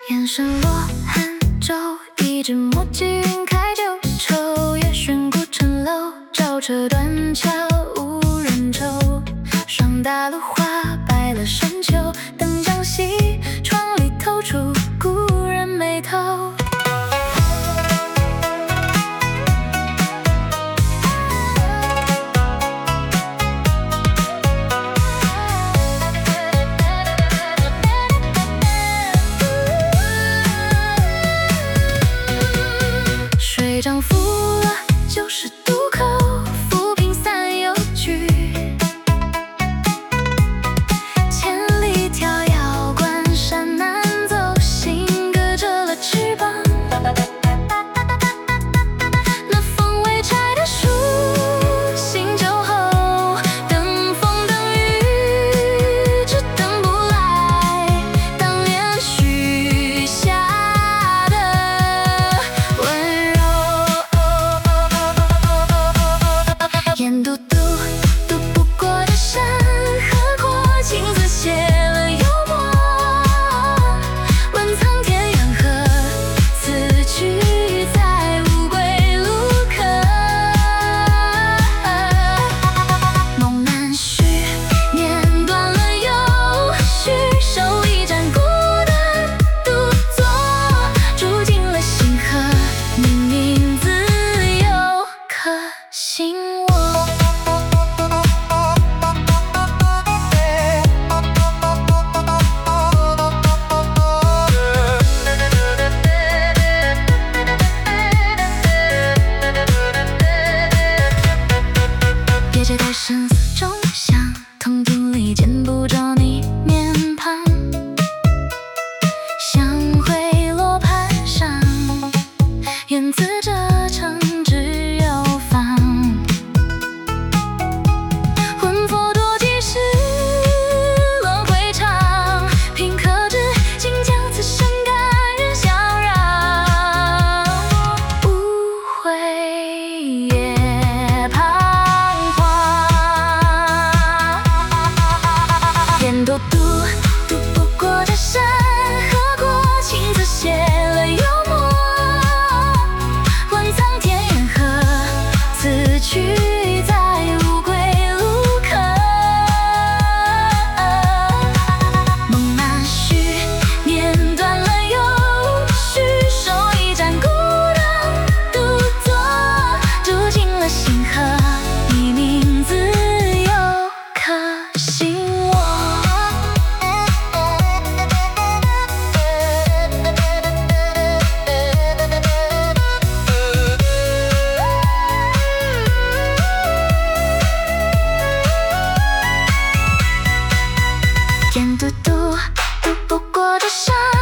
眼神落汗皱，一直墨迹晕开旧愁。夜巡古城楼，照彻断桥无人舟。霜打了花，白了深秋。灯将熄，窗里透出故人眉头。水涨浮了90渡口，浮萍散又聚。千里迢遥关山难走，心隔着了翅膀。那风未拆的书，醒酒后，等风等雨，只等不来当年许下的温柔。眼嘟嘟渡不过的山和过，镜子写了幽默。问苍天缘何，此去再无归路可。梦难续，念断了又续，手一盏孤灯独坐，住进了星河，你名字又可醒我。别解开生死中想，瞳镜里见不着你面庞。香灰落盘上，言辞这诚挚有方。魂魄多几世，轮回长，凭克制，竟将此生感人相让。无悔也彷徨，眼嘟嘟渡不过这山和过，镜子写了幽默。问苍天缘何，此去再无归路可。梦难续，念断了又续，手一盏孤灯独坐，住进了星河，你名字又可醒我。眼嘟嘟渡不过这山